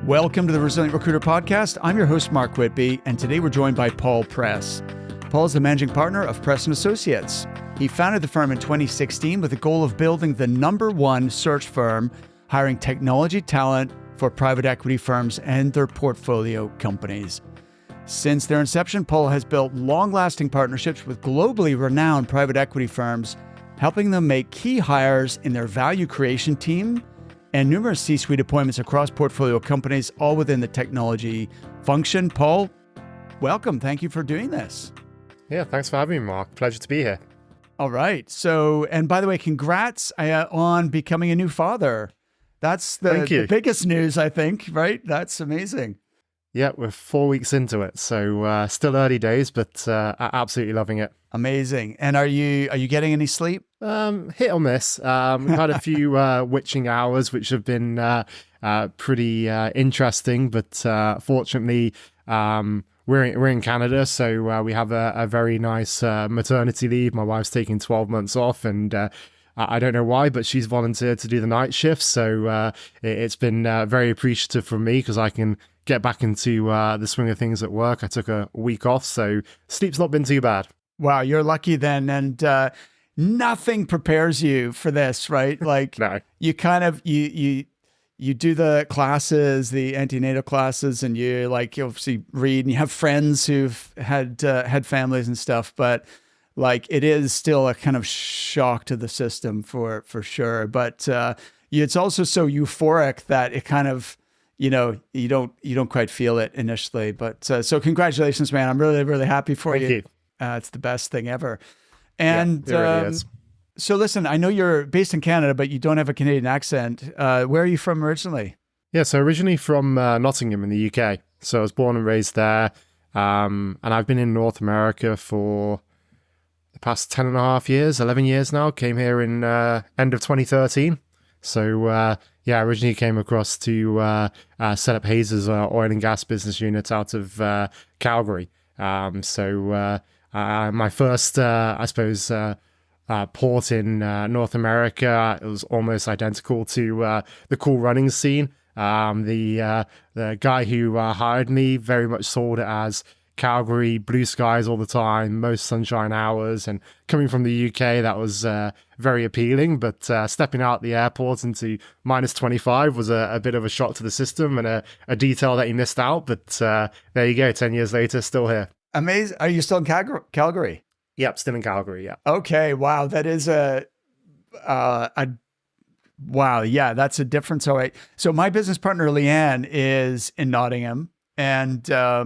Welcome to the Resilient Recruiter Podcast. I'm your host, Mark Whitby, and today we're joined by Paul Press. Paul is the managing partner of Press & Associates. He founded the firm in 2016 with the goal of building the #1 search firm, hiring technology talent for private equity firms and their portfolio companies. Since their inception, Paul has built long-lasting partnerships with globally renowned private equity firms, helping them make key hires in their value creation team and numerous C-suite appointments across portfolio companies, all within the technology function. Paul, welcome. Thank you for doing this. Yeah, thanks for having me, Mark. Pleasure to be here. All right. So, and by the way, congrats on becoming a new father. That's the biggest news, I think, right? That's amazing. Yeah, we're 4 weeks into it, so still early days, but absolutely loving it. Amazing. And are you getting any sleep? Hit or miss. We've had a few witching hours, which have been pretty interesting, but fortunately, we're in Canada, so we have a very nice maternity leave. My wife's taking 12 months off, and I don't know why, but she's volunteered to do the night shift, so it's been very appreciative from me because I can get back into the swing of things at work. I took a week off, so sleep's not been too bad. Wow, you're lucky then, and nothing prepares you for this, right? Like No. You kind of you do the classes, the antenatal classes, and you obviously read, and you have friends who've had families and stuff, but like it is still a kind of shock to the system for sure. But it's also so euphoric that it kind of, you don't quite feel it initially. But so congratulations, man! I'm really, really happy for you. Thank you. It's the best thing ever. And yeah, it really is. So listen, I know you're based in Canada, but you don't have a Canadian accent. Where are you from originally? Yeah, so originally from Nottingham in the UK. So I was born and raised there. And I've been in North America for the past 10 and a half years, 11 years now. Came here in end of 2013. So I originally came across to set up Hazer's oil and gas business unit out of Calgary. My first, port in North America, it was almost identical to the cool running scene. The guy who hired me very much sold it as Calgary, blue skies all the time, most sunshine hours, and coming from the UK, that was very appealing. But stepping out the airport into minus 25 was a bit of a shock to the system and a detail that you missed out. But there you go, 10 years later, still here. Amazing. Are you still in Calgary? Yep, still in Calgary, yeah. Okay, wow, that is wow, yeah, that's a difference. All right. So my business partner, Leanne, is in Nottingham. And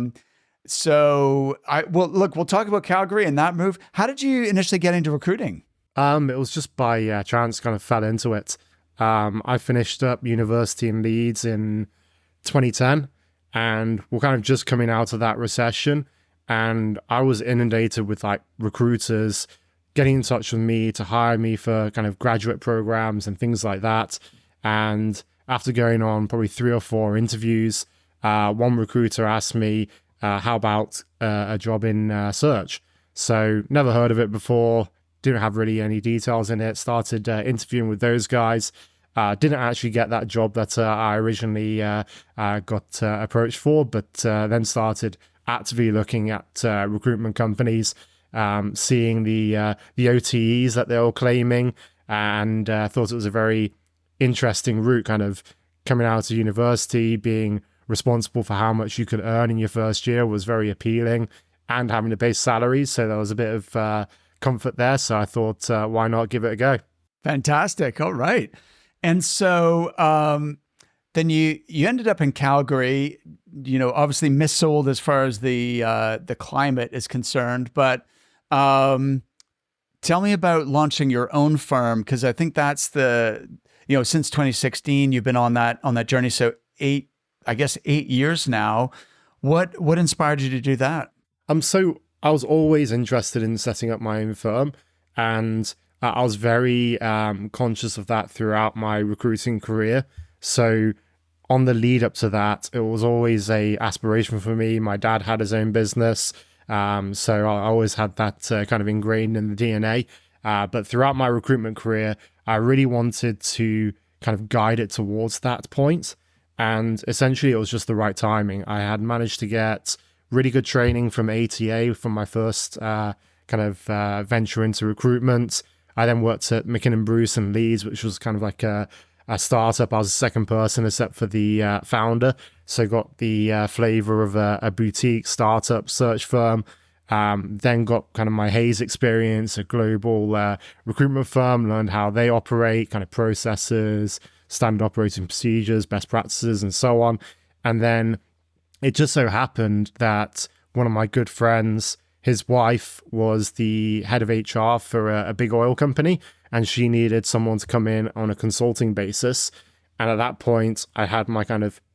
we'll talk about Calgary and that move. How did you initially get into recruiting? It was just by chance, kind of fell into it. I finished up university in Leeds in 2010, and we're kind of just coming out of that recession. And I was inundated with like recruiters getting in touch with me to hire me for kind of graduate programs and things like that. And after going on probably 3 or 4 interviews, one recruiter asked me, how about a job in search? So never heard of it before, didn't have really any details in it, started interviewing with those guys. Didn't actually get that job that I originally got approached for, but then started actively looking at recruitment companies, seeing the OTEs that they were claiming, and thought it was a very interesting route, kind of coming out of university, being responsible for how much you could earn in your first year was very appealing, and having a base salary. So there was a bit of comfort there. So I thought, why not give it a go? Fantastic. All right. And so then you ended up in Calgary, obviously missold as far as the climate is concerned, but tell me about launching your own firm, because I think that's since 2016 you've been on that journey. So 8 years now. What inspired you to do that? So I was always interested in setting up my own firm, and I was very conscious of that throughout my recruiting career. So on the lead up to that, it was always a aspiration for me. My dad had his own business, so I always had that kind of ingrained in the DNA. But throughout my recruitment career, I really wanted to kind of guide it towards that point. And essentially, it was just the right timing. I had managed to get really good training from ATA from my first venture into recruitment. I then worked at McKinnon Bruce and Leeds, which was kind of like a startup. I was the second person except for the founder. So got the flavor of a boutique startup search firm. Then got kind of my Hays experience, a global recruitment firm, learned how they operate, kind of processes, standard operating procedures, best practices, and so on. And then it just so happened that one of my good friends, his wife was the head of HR for a big oil company, and she needed someone to come in on a consulting basis. And at that point, I had my kind of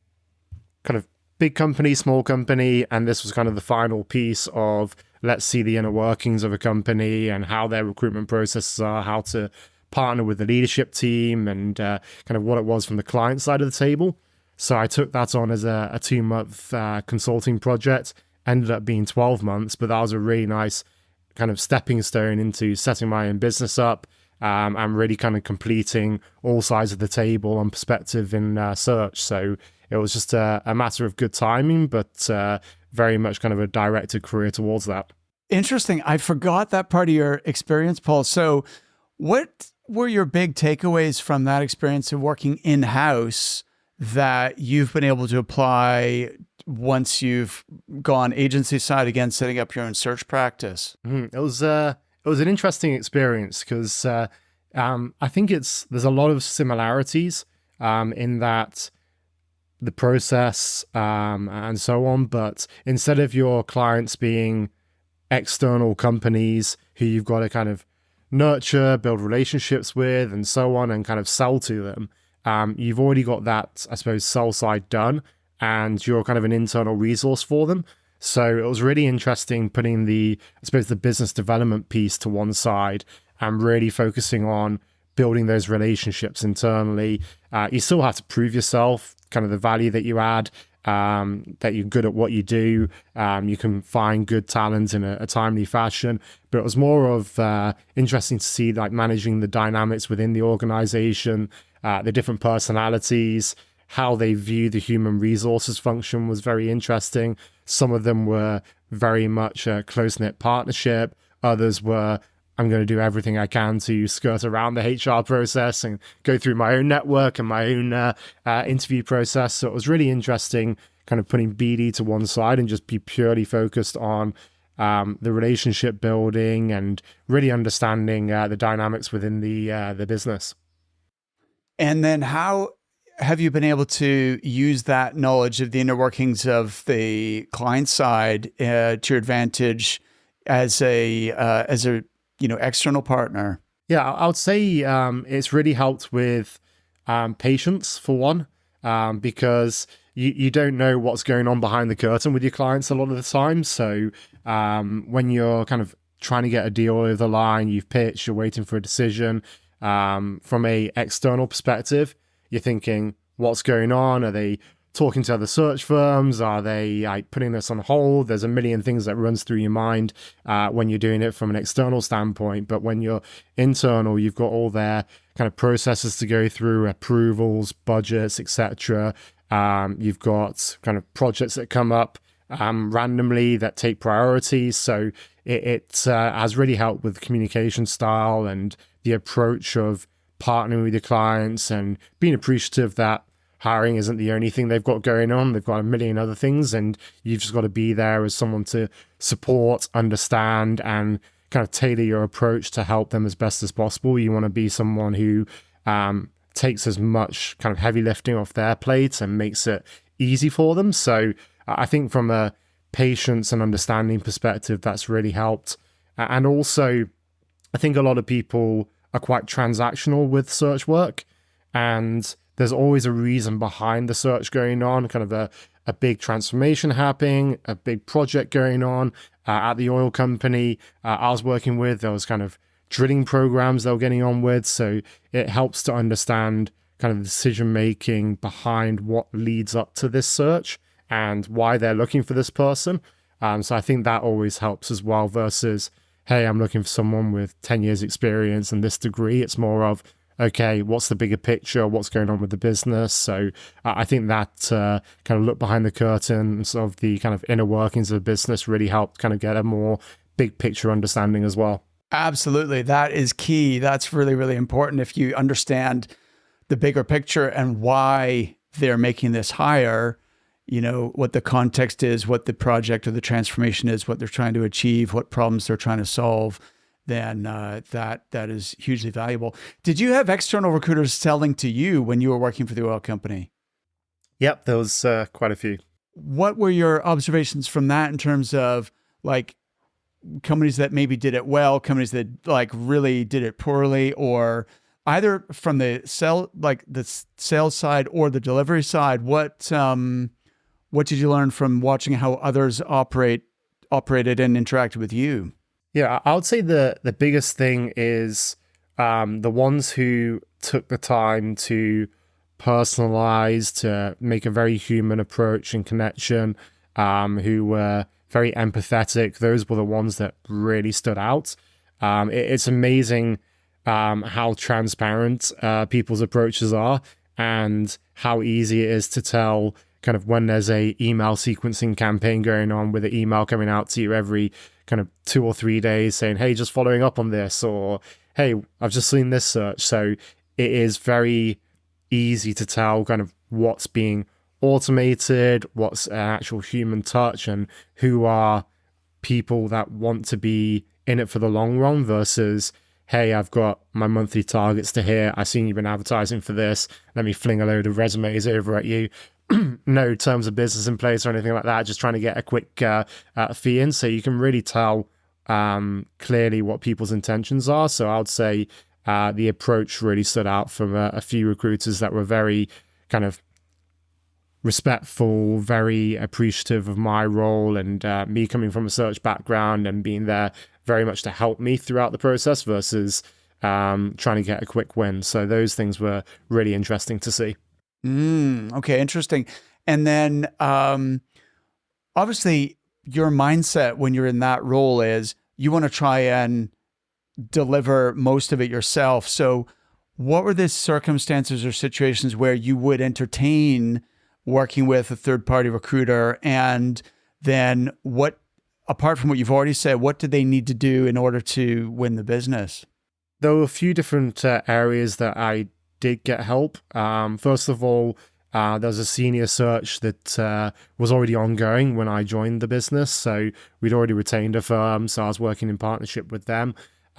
big company, small company, and this was kind of the final piece of let's see the inner workings of a company and how their recruitment processes are, how to partner with the leadership team, and kind of what it was from the client side of the table. So I took that on as a 2-month consulting project, ended up being 12 months, but that was a really nice kind of stepping stone into setting my own business up and really kind of completing all sides of the table on perspective in search. So it was just a matter of good timing, but very much kind of a directed career towards that. Interesting. I forgot that part of your experience, Paul. So what were your big takeaways from that experience of working in-house that you've been able to apply once you've gone agency side, again, setting up your own search practice? It was an interesting experience because I think there's a lot of similarities in that the process and so on, but instead of your clients being external companies who you've got to kind of nurture, build relationships with, and so on, and kind of sell to them, you've already got that, I suppose, sell side done, and you're kind of an internal resource for them. So it was really interesting putting the business development piece to one side and really focusing on building those relationships internally. You still have to prove yourself, kind of the value that you add, that you're good at what you do. You can find good talent in a timely fashion, but it was more of interesting to see like managing the dynamics within the organization, the different personalities, how they view the human resources function was very interesting. Some of them were very much a close-knit partnership. Others were, I'm going to do everything I can to skirt around the HR process and go through my own network and my own interview process. So it was really interesting kind of putting BD to one side and just be purely focused on the relationship building and really understanding the dynamics within the business. And then how have you been able to use that knowledge of the inner workings of the client side to your advantage as a external partner? Yeah, I would say it's really helped with patience for one, because you don't know what's going on behind the curtain with your clients a lot of the time. So when you're kind of trying to get a deal over the line, you've pitched, you're waiting for a decision. From a external perspective, you're thinking, what's going on? Are they talking to other search firms? Are they putting this on hold? There's a million things that runs through your mind when you're doing it from an external standpoint. But when you're internal, you've got all their kind of processes to go through, approvals, budgets, etc. You've got kind of projects that come up randomly that take priorities. So it has really helped with communication style and the approach of partnering with your clients and being appreciative that hiring isn't the only thing they've got going on. They've got a million other things, and you've just got to be there as someone to support, understand, and kind of tailor your approach to help them as best as possible. You want to be someone who takes as much kind of heavy lifting off their plate and makes it easy for them. So I think from a patience and understanding perspective, that's really helped. And also, I think a lot of people are quite transactional with search work, and there's always a reason behind the search going on, kind of a big transformation happening, a big project going on. At the oil company I was working with, there was kind of drilling programs they were getting on with. So it helps to understand kind of the decision making behind what leads up to this search and why they're looking for this person. So I think that always helps as well versus, hey, I'm looking for someone with 10 years experience and this degree. It's more of, okay, what's the bigger picture? What's going on with the business? So I think that kind of look behind the curtains of the kind of inner workings of the business really helped kind of get a more big picture understanding as well. Absolutely. That is key. That's really, really important. If you understand the bigger picture and why they're making this hire, what the context is, what the project or the transformation is, what they're trying to achieve, what problems they're trying to solve, then that is hugely valuable. Did you have external recruiters selling to you when you were working for the oil company? Yep, there was quite a few. What were your observations from that in terms of like companies that maybe did it well, companies that like really did it poorly, or either from the sales side or the delivery side? What did you learn from watching how others operated and interacted with you? Yeah, I would say the biggest thing is the ones who took the time to personalize, to make a very human approach and connection, who were very empathetic. Those were the ones that really stood out. It's amazing how transparent people's approaches are and how easy it is to tell kind of when there's a email sequencing campaign going on with an email coming out to you every kind of 2 or 3 days saying, hey, just following up on this, or hey, I've just seen this search. So it is very easy to tell kind of what's being automated, what's an actual human touch, and who are people that want to be in it for the long run versus, hey, I've got my monthly targets to hit. I've seen you've been advertising for this. Let me fling a load of resumes over at you. No terms of business in place or anything like that. Just trying to get a quick fee in. So you can really tell clearly what people's intentions are. So I would say the approach really stood out from a few recruiters that were very kind of respectful, very appreciative of my role and me coming from a search background and being there very much to help me throughout the process versus trying to get a quick win. So those things were really interesting to see. Okay, interesting. And then obviously your mindset when you're in that role is you want to try and deliver most of it yourself. So what were the circumstances or situations where you would entertain working with a third-party recruiter? And then what, apart from what you've already said, what did they need to do in order to win the business? There were a few different areas that I did get help. First of all, there was a senior search that was already ongoing when I joined the business. So we'd already retained a firm. So I was working in partnership with them.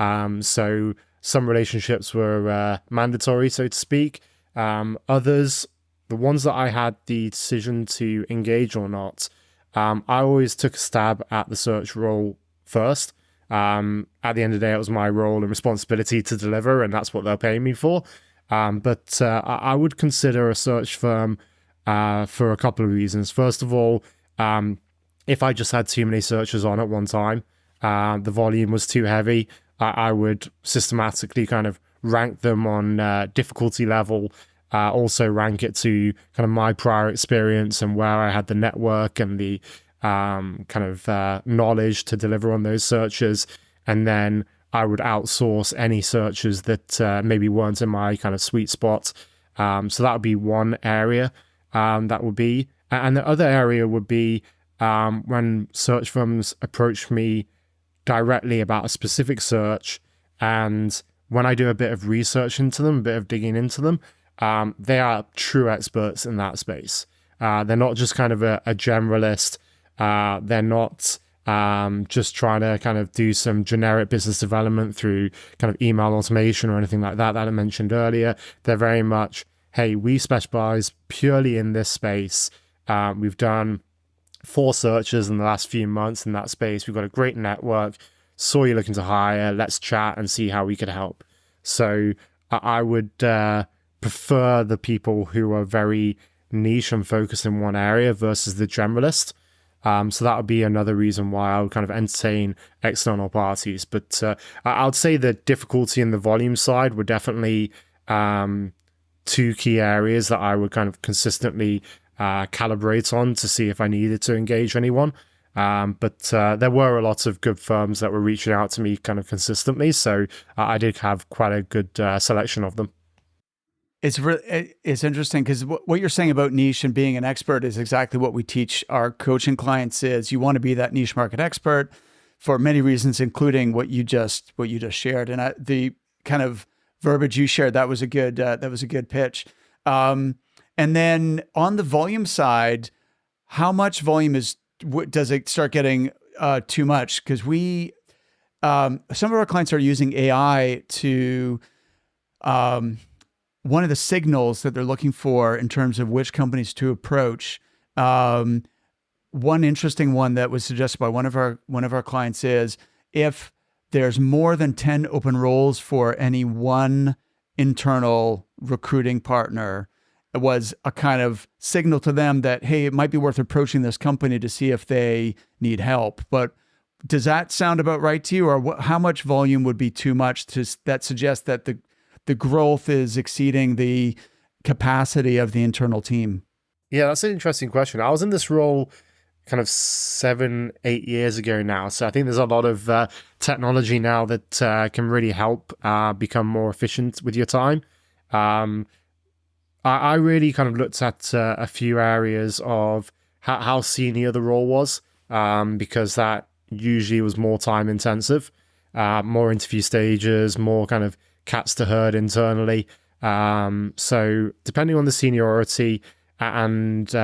So some relationships were mandatory, so to speak. Others, the ones that I had the decision to engage or not, I always took a stab at the search role first. At the end of the day, it was my role and responsibility to deliver, and that's what they're paying me for. But I would consider a search firm for a couple of reasons. First of all, if I just had too many searches on at one time, the volume was too heavy, I would systematically kind of rank them on difficulty level, also rank it to kind of my prior experience and where I had the network and the kind of knowledge to deliver on those searches. And then I would outsource any searches that maybe weren't in my kind of sweet spot. So that would be one area that would be. And the other area would be when search firms approach me directly about a specific search. And when I do a bit of research into them, a bit of digging into them, they are true experts in that space. They're not just kind of a generalist. They're not just trying to kind of do some generic business development through kind of email automation or anything like that I mentioned earlier. They're very much, hey, we specialize purely in this space. We've done 4 searches in the last few months in that space. We've got a great network. Saw you looking to hire. Let's chat and see how we could help. So I would prefer the people who are very niche and focused in one area versus the generalist. So that would be another reason why I would kind of entertain external parties. But I would say the difficulty in the volume side were definitely 2 key areas that I would kind of consistently calibrate on to see if I needed to engage anyone. But there were a lot of good firms that were reaching out to me kind of consistently. So I did have quite a good selection of them. It's interesting because what you're saying about niche and being an expert is exactly what we teach our coaching clients. Is you want to be that niche market expert for many reasons, including what you just shared, and the kind of verbiage you shared, that was a good pitch. And then on the volume side, how much volume does it start getting too much? Because some of our clients are using AI to one of the signals that they're looking for in terms of which companies to approach. One interesting one that was suggested by one of our clients is if there's more than 10 open roles for any one internal recruiting partner, it was a kind of signal to them that, hey, it might be worth approaching this company to see if they need help. But does that sound about right to you? Or how much volume would be too much that suggests that the growth is exceeding the capacity of the internal team? Yeah, that's an interesting question. I was in this role kind of 7-8 years ago now. So I think there's a lot of technology now that can really help become more efficient with your time. I really kind of looked at a few areas of how senior the role was, because that usually was more time intensive, more interview stages, more kind of cats to herd internally. So depending on the seniority and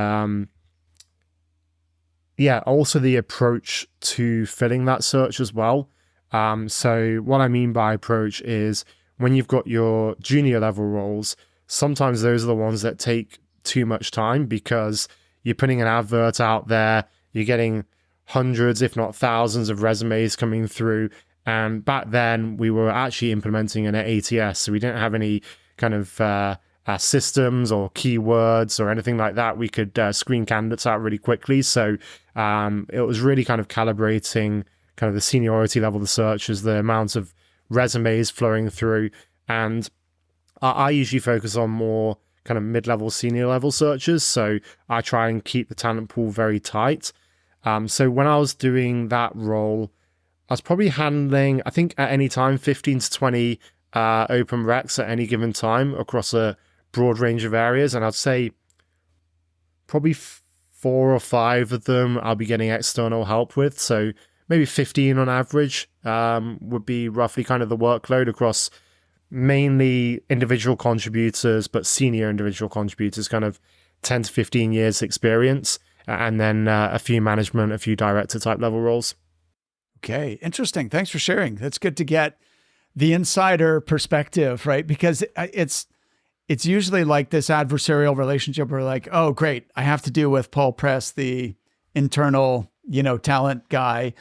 also the approach to filling that search as well. So what I mean by approach is when you've got your junior level roles, sometimes those are the ones that take too much time because you're putting an advert out there, you're getting hundreds, if not thousands of resumes coming through. And back then we were actually implementing an ATS, so we didn't have any kind of systems or keywords or anything like that. We could screen candidates out really quickly. So it was really kind of calibrating kind of the seniority level of the searches, the amount of resumes flowing through. And I usually focus on more kind of mid-level, senior level searches. So I try and keep the talent pool very tight. So when I was doing that role, I was probably handling, I think at any time, 15 to 20 open recs at any given time across a broad range of areas. And I'd say probably 4 or 5 of them I'll be getting external help with. So maybe 15 on average would be roughly kind of the workload across mainly individual contributors, but senior individual contributors, kind of 10 to 15 years experience, and then a few management, a few director type level roles. Okay, interesting. Thanks for sharing. That's good to get the insider perspective, right? Because it's usually like this adversarial relationship where like, oh, great, I have to deal with Paul Press, the internal, talent guy.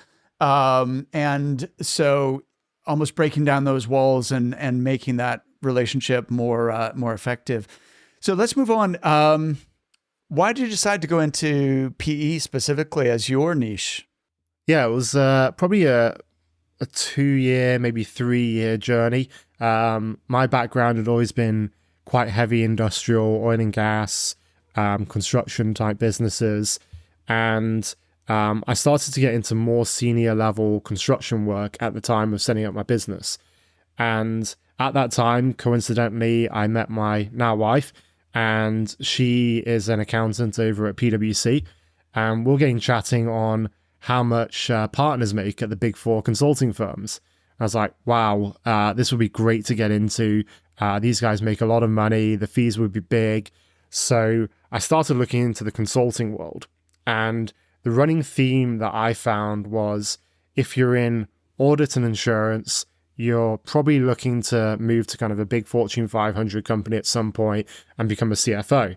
And so almost breaking down those walls and making that relationship more effective. So let's move on. Why did you decide to go into PE specifically as your niche? Yeah, it was probably a 2-year, maybe 3-year journey. My background had always been quite heavy industrial, oil and gas, construction type businesses. And I started to get into more senior level construction work at the time of setting up my business. And at that time, coincidentally, I met my now wife, and she is an accountant over at PwC. And we're getting chatting on how much partners make at the big 4 consulting firms. I was like, wow, this would be great to get into. These guys make a lot of money. The fees would be big. So I started looking into the consulting world. And the running theme that I found was if you're in audit and insurance, you're probably looking to move to kind of a big Fortune 500 company at some point and become a CFO.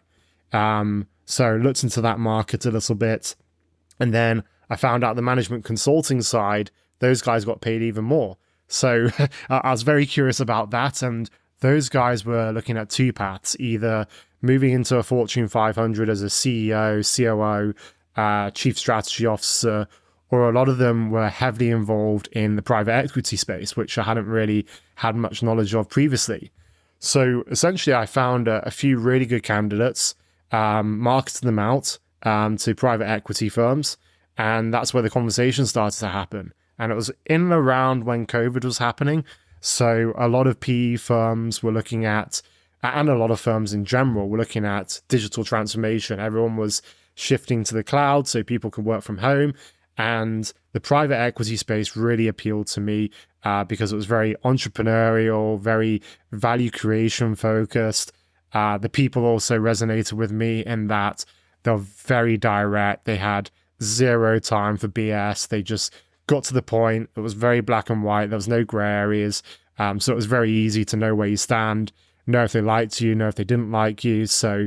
So looked into that market a little bit. And then I found out the management consulting side, those guys got paid even more. So I was very curious about that. And those guys were looking at 2 paths, either moving into a Fortune 500 as a CEO, COO, chief strategy officer, or a lot of them were heavily involved in the private equity space, which I hadn't really had much knowledge of previously. So essentially I found a few really good candidates, marketed them out to private equity firms. And that's where the conversation started to happen. And it was in and around when COVID was happening. So a lot of PE firms were looking at and a lot of firms in general were looking at digital transformation. Everyone was shifting to the cloud so people could work from home. And the private equity space really appealed to me because it was very entrepreneurial, very value creation focused. The people also resonated with me in that they're very direct. They had zero time for BS. They just got to the point. It was very black and white. There was no gray areas. So it was very easy to know where you stand, know if they liked you, know if they didn't like you. So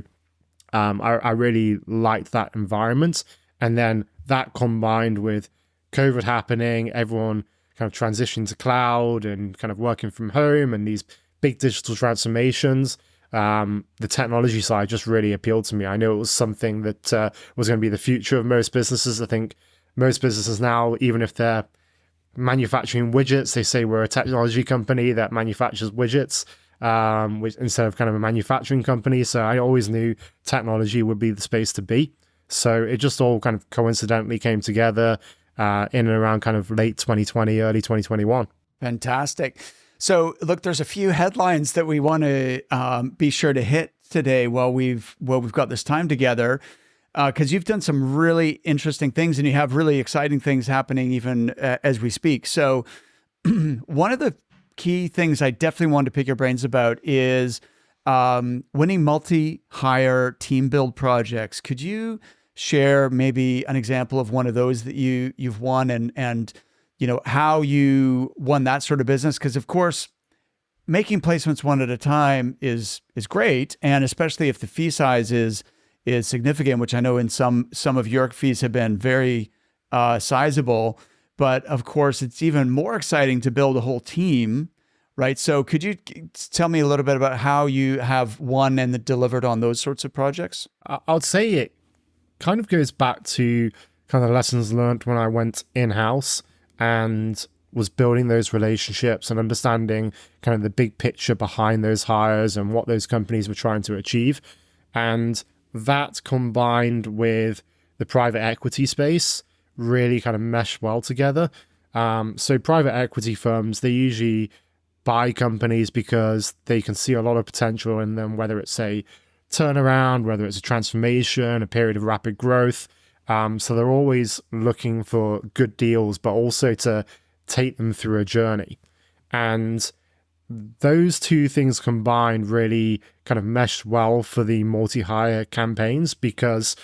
I really liked that environment. And then that combined with COVID happening, everyone kind of transitioning to cloud and kind of working from home and these big digital transformations, the technology side just really appealed to me. I knew it was something that was going to be the future of most businesses. I think most businesses now, even if they're manufacturing widgets, they say we're a technology company that manufactures widgets, which instead of kind of a manufacturing company. So I always knew technology would be the space to be. So it just all kind of coincidentally came together in and around kind of late 2020, early 2021. Fantastic. So look, there's a few headlines that we want to be sure to hit today while we've got this time together, because you've done some really interesting things and you have really exciting things happening even as we speak. So one of the key things I definitely wanted to pick your brains about is winning multi-hire team build projects. Could you share maybe an example of one of those that you've won and you know how you won that sort of business? Because of course, making placements one at a time is great, and especially if the fee size is significant, which I know in some of your fees have been very sizable. But of course, it's even more exciting to build a whole team, right? So could you tell me a little bit about how you have won and delivered on those sorts of projects? I'd say it kind of goes back to kind of lessons learned when I went in-house and was building those relationships and understanding kind of the big picture behind those hires and what those companies were trying to achieve. And that combined with the private equity space really kind of mesh well together. So private equity firms, they usually buy companies because they can see a lot of potential in them, whether it's a turnaround, whether it's a transformation, a period of rapid growth. So they're always looking for good deals, but also to take them through a journey. And those two things combined really kind of meshed well for the multi-hire campaigns because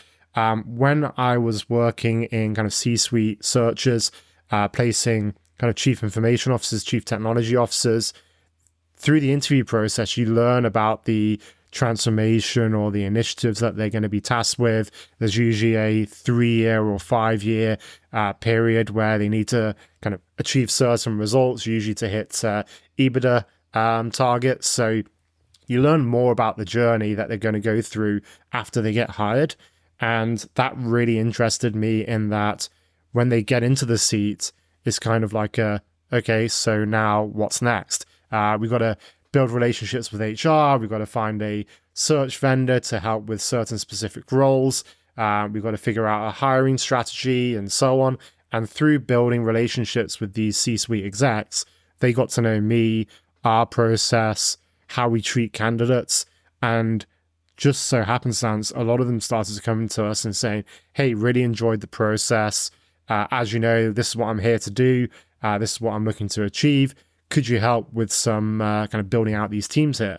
when I was working in kind of C-suite searches, placing kind of chief information officers, chief technology officers, through the interview process, you learn about the transformation or the initiatives that they're going to be tasked with. There's usually a 3-year or 5-year period where they need to kind of achieve certain results, usually to hit EBITDA targets. So you learn more about the journey that they're going to go through after they get hired. And that really interested me in that when they get into the seat, it's kind of like okay, so now what's next? We've got to build relationships with HR. We've got to find a search vendor to help with certain specific roles. We've got to figure out a hiring strategy and so on. And through building relationships with these C-suite execs, they got to know me, our process, how we treat candidates. And just so happenstance, a lot of them started to come to us and saying, hey, really enjoyed the process. As you know, this is what I'm here to do. This is what I'm looking to achieve. Could you help with some kind of building out these teams here?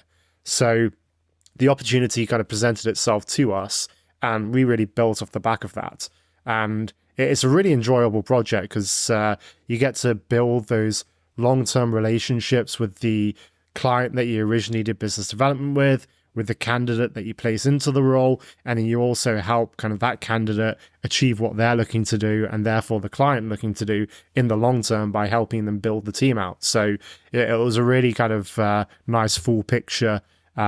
So the opportunity kind of presented itself to us, and we really built off the back of that. And it's a really enjoyable project because you get to build those long-term relationships with the client that you originally did business development with the candidate that you place into the role, and then you also help kind of that candidate achieve what they're looking to do, and therefore the client looking to do in the long term by helping them build the team out. So it was a really kind of nice full picture,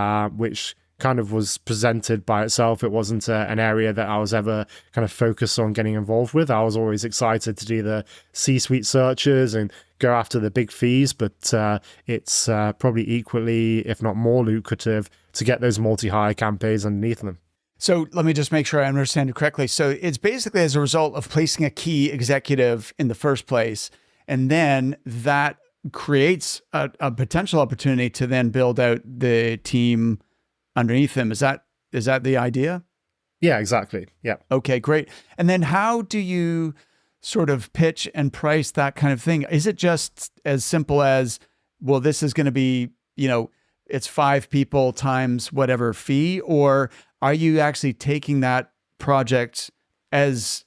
which kind of was presented by itself. It wasn't an area that I was ever kind of focused on getting involved with. I was always excited to do the C-suite searches and go after the big fees, but it's probably equally, if not more lucrative, to get those multi-hire campaigns underneath them. So let me just make sure I understand it correctly. So it's basically as a result of placing a key executive in the first place, and then that creates a potential opportunity to then build out the team underneath him. Is that the idea? Yeah, exactly. Yeah. Okay, great. And then how do you sort of pitch and price that kind of thing? Is it just as simple as, well, this is going to be, it's 5 people times whatever fee, or are you actually taking that project as,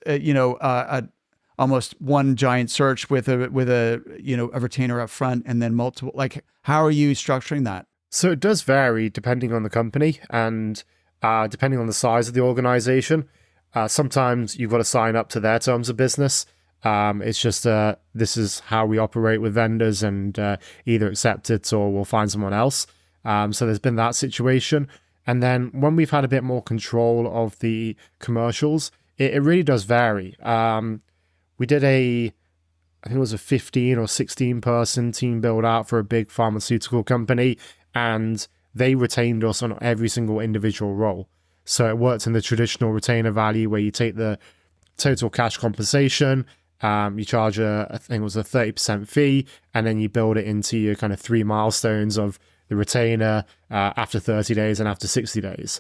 almost one giant search with a retainer up front and then multiple, like, how are you structuring that? So it does vary depending on the company and depending on the size of the organization. Sometimes you've got to sign up to their terms of business. It's just this is how we operate with vendors, and either accept it or we'll find someone else. So there's been that situation. And then when we've had a bit more control of the commercials, it really does vary. We did I think it was a 15 or 16 person team build out for a big pharmaceutical company, and they retained us on every single individual role. So it worked in the traditional retainer value where you take the total cash compensation, you charge I think it was a 30% fee, and then you build it into your kind of 3 milestones of the retainer after 30 days and after 60 days.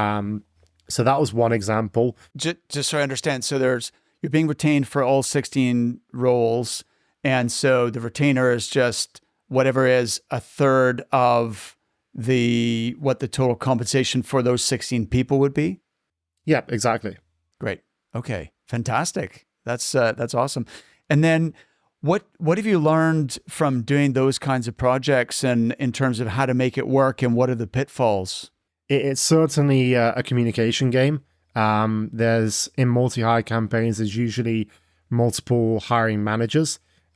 So that was one example. Just so I understand, so you're being retained for all 16 roles, and so the retainer is just whatever is a third of what the total compensation for those 16 people would be? Yeah, exactly. Great. Okay. Fantastic. That's awesome. And then what have you learned from doing those kinds of projects, and in terms of how to make it work, and what are the pitfalls? It's certainly a communication game. There's in multi-hire campaigns, there's usually multiple hiring managers.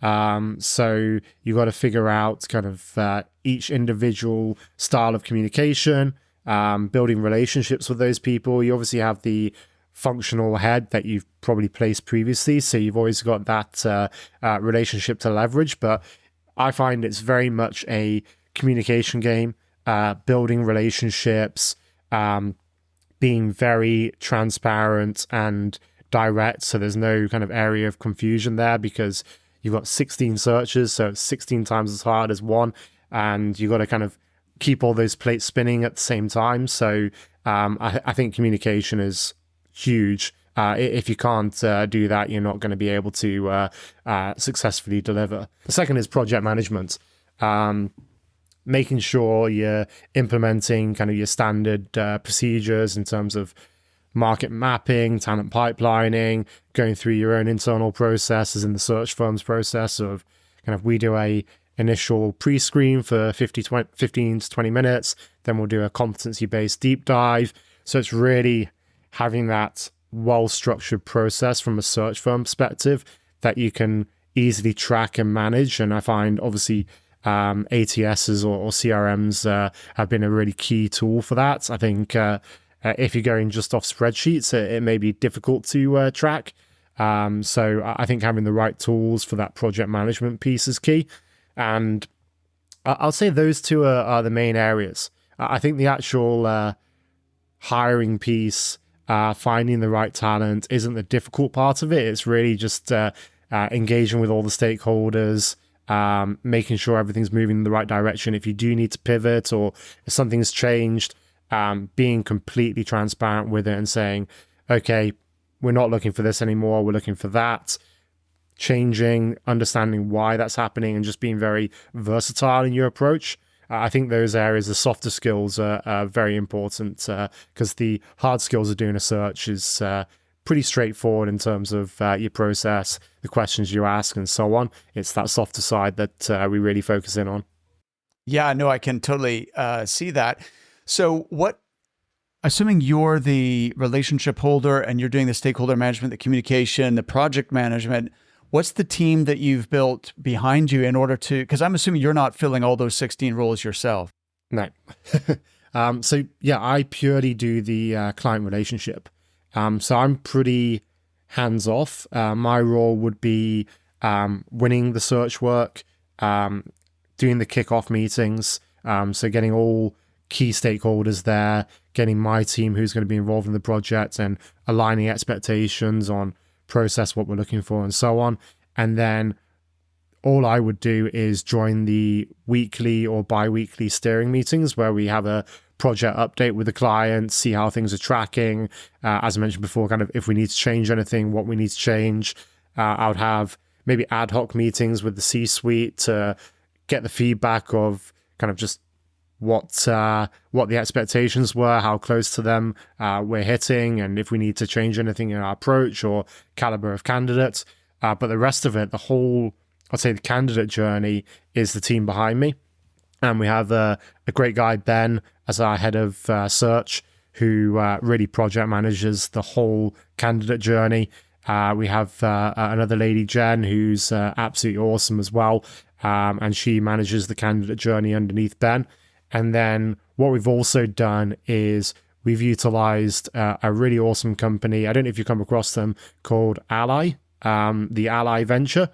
So you got to figure out kind of each individual style of communication, building relationships with those people. You obviously have the functional head that you've probably placed previously, so you've always got that relationship to leverage. But I find it's very much a communication game, building relationships, being very transparent and direct, so there's no kind of area of confusion there, because you've got 16 searches, so it's 16 times as hard as one, and you've got to kind of keep all those plates spinning at the same time. So I think communication is huge. If you can't do that, you're not going to be able to successfully deliver. The second is project management. Making sure you're implementing kind of your standard procedures in terms of market mapping, talent pipelining, going through your own internal processes in the search firm's process of kind of, we do a initial pre-screen for 15 to 20 minutes, then we'll do a competency-based deep dive. So it's really having that well-structured process from a search firm perspective that you can easily track and manage. And I find obviously ATSs or CRMs have been a really key tool for that. I think if you're going just off spreadsheets, it may be difficult to track. So I think having the right tools for that project management piece is key. And I'll say those two are the main areas. I think the actual hiring piece, finding the right talent, isn't the difficult part of it. It's really just engaging with all the stakeholders, making sure everything's moving in the right direction. If you do need to pivot or if something's changed, being completely transparent with it and saying, okay, we're not looking for this anymore, we're looking for that. Changing, understanding why that's happening, and just being very versatile in your approach. I think those areas, the softer skills, are very important, because the hard skills of doing a search is pretty straightforward in terms of your process, the questions you ask, and so on. It's that softer side that we really focus in on. Yeah, no, I can totally see that. So assuming you're the relationship holder and you're doing the stakeholder management, the communication, the project management, what's the team that you've built behind you in order to, because I'm assuming you're not filling all those 16 roles yourself. No. So yeah, I purely do the client relationship. So I'm pretty hands-off. My role would be winning the search work, doing the kickoff meetings, so getting all key stakeholders there, getting my team who's going to be involved in the project and aligning expectations on process, what we're looking for, and so on. And then all I would do is join the weekly or bi-weekly steering meetings where we have a project update with the client, see how things are tracking. As I mentioned before, kind of if we need to change anything, what we need to change. I would have maybe ad hoc meetings with the C-suite to get the feedback of kind of just what the expectations were, how close to them we're hitting, and if we need to change anything in our approach or caliber of candidates. But the rest of it, the whole, I'd say the candidate journey, is the team behind me. And we have a great guy, Ben, as our head of search, who really project manages the whole candidate journey. We have another lady, Jen, who's absolutely awesome as well. And she manages the candidate journey underneath Ben. And then what we've also done is we've utilized a really awesome company. I don't know if you come across them, called Ally, the Ally Venture.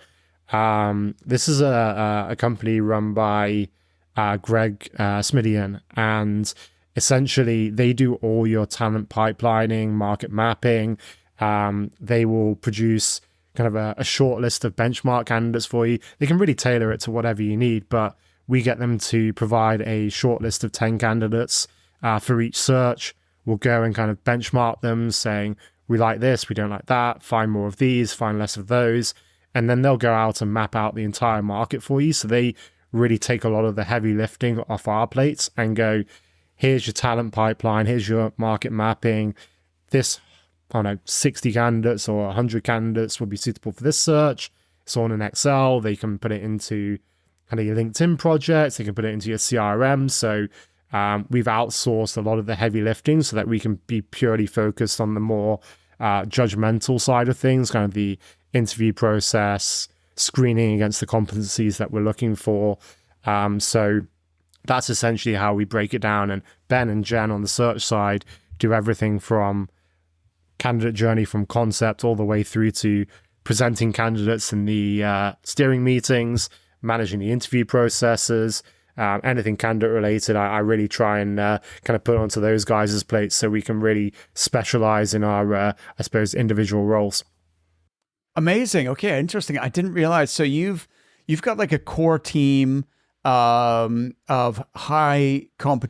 This is a company run by Greg Smidian, and essentially they do all your talent pipelining, market mapping. They will produce kind of a short list of benchmark candidates for you. They can really tailor it to whatever you need, but we get them to provide a short list of 10 candidates for each search. We'll go and kind of benchmark them, saying, we like this, we don't like that, find more of these, find less of those. And then they'll go out and map out the entire market for you. So they really take a lot of the heavy lifting off our plates and go, here's your talent pipeline, here's your market mapping. This, I don't know, 60 candidates or 100 candidates will be suitable for this search. It's all in Excel. They can put it into kind of your LinkedIn projects. They can put it into your CRM. So we've outsourced a lot of the heavy lifting so that we can be purely focused on the more judgmental side of things, kind of the interview process, screening against the competencies that we're looking for. So that's essentially how we break it down. And Ben and Jen on the search side do everything from candidate journey, from concept all the way through to presenting candidates in the steering meetings, managing the interview processes, anything candidate related. I really try and kind of put onto those guys' plates so we can really specialize in our, I suppose, individual roles. Amazing. Okay, interesting. I didn't realize. So you've got like a core team of highly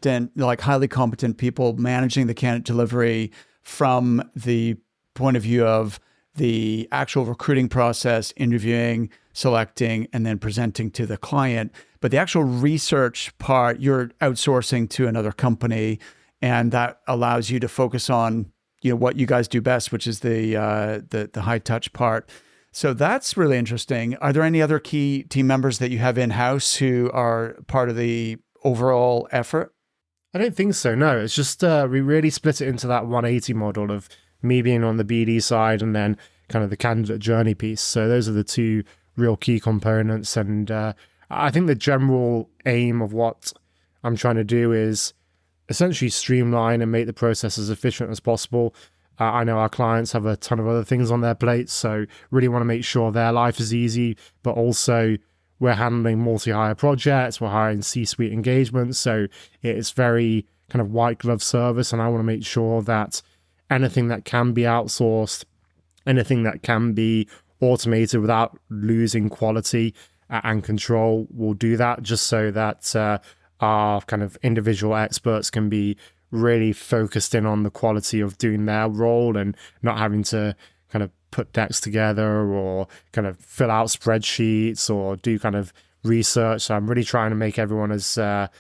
competent people managing the candidate delivery from the point of view of the actual recruiting process, interviewing, selecting, and then presenting to the client. But the actual research part, you're outsourcing to another company, and that allows you to focus on what you guys do best, which is the high touch part. So that's really interesting. Are there any other key team members that you have in-house who are part of the overall effort? I don't think so, no. It's just we really split it into that 180 model of me being on the BD side and then kind of the candidate journey piece. So those are the two real key components. And I think the general aim of what I'm trying to do is essentially streamline and make the process as efficient as possible. I know our clients have a ton of other things on their plates, so really want to make sure their life is easy, but also we're handling multi-hire projects, we're hiring C-suite engagements, so it's very kind of white glove service, and I want to make sure that anything that can be outsourced, anything that can be automated without losing quality and control, we'll do that, just so that our kind of individual experts can be really focused in on the quality of doing their role and not having to kind of put decks together or kind of fill out spreadsheets or do kind of research. So I'm really trying to make everyone as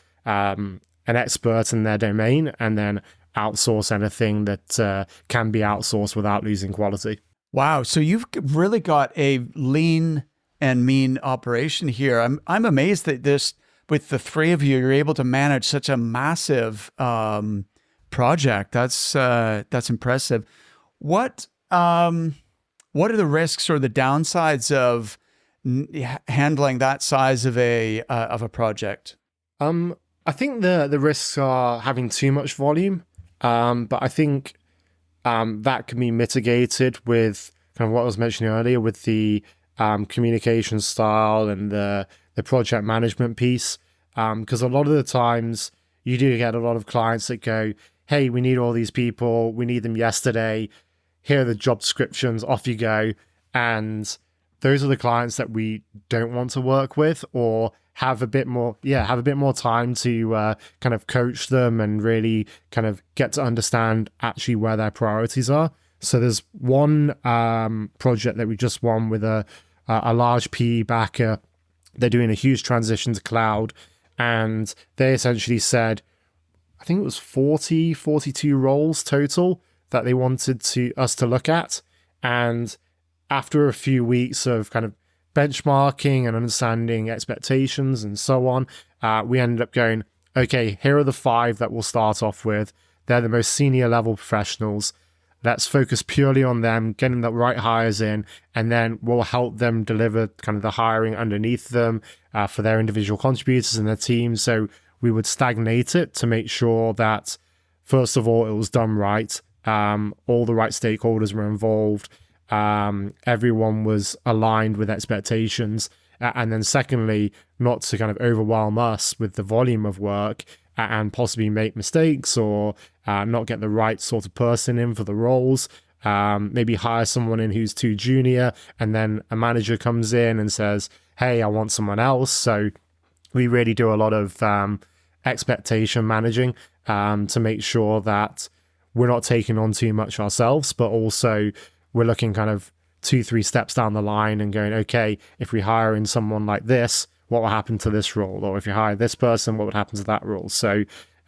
an expert in their domain and then outsource anything that can be outsourced without losing quality. Wow. So you've really got a lean and mean operation here. I'm amazed that this, with the three of you, you're able to manage such a massive project. That's impressive. What are the risks or the downsides of handling that size of a project? I think the risks are having too much volume, but I think that can be mitigated with kind of what I was mentioning earlier with the communication style and the project management piece. Because a lot of the times you do get a lot of clients that go, hey, we need all these people, we need them yesterday, here are the job descriptions, off you go. And those are the clients that we don't want to work with or have a bit more time to kind of coach them and really kind of get to understand actually where their priorities are. So there's one project that we just won with a large PE backer. They're doing a huge transition to cloud, and they essentially said, I think it was 42 roles total that they wanted us to look at. And after a few weeks of kind of benchmarking and understanding expectations and so on, we ended up going, okay, here are the 5 that we'll start off with. They're the most senior level professionals. Let's focus purely on them, getting the right hires in, and then we'll help them deliver kind of the hiring underneath them for their individual contributors and their teams. So we would stagnate it to make sure that, first of all, it was done right. All the right stakeholders were involved. Everyone was aligned with expectations. And then secondly, not to kind of overwhelm us with the volume of work and possibly make mistakes or not get the right sort of person in for the roles. Maybe hire someone in who's too junior, and then a manager comes in and says, hey, I want someone else. So we really do a lot of expectation managing to make sure that we're not taking on too much ourselves, but also we're looking kind of 2-3 steps down the line and going, okay, if we hire in someone like this, what will happen to this role? Or if you hire this person, what would happen to that role? So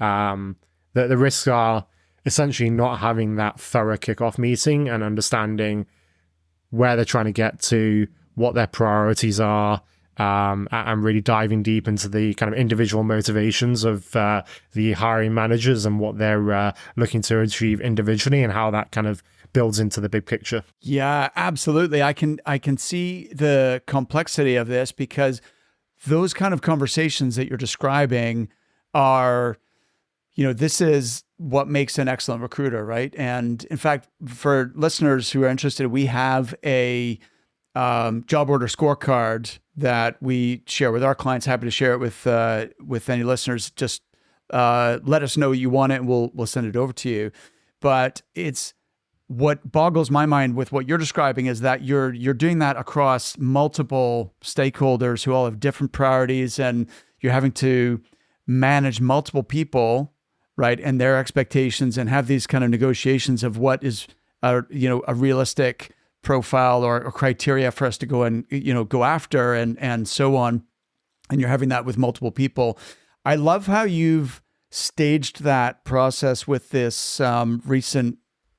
the risks are essentially not having that thorough kickoff meeting and understanding where they're trying to get to, what their priorities are, and really diving deep into the kind of individual motivations of the hiring managers and what they're looking to achieve individually and how that kind of builds into the big picture. Yeah, absolutely. I can see the complexity of this, because those kind of conversations that you're describing are, this is what makes an excellent recruiter, right? And in fact, for listeners who are interested, we have a job order scorecard that we share with our clients. Happy to share it with any listeners. Just let us know you want it, and we'll send it over to you. But it's what boggles my mind with what you're describing is that you're doing that across multiple stakeholders who all have different priorities, and you're having to manage multiple people, right, and their expectations, and have these kind of negotiations of what is a realistic profile or criteria for us to go and go after and so on. And you're having that with multiple people. I love how you've staged that process with this recent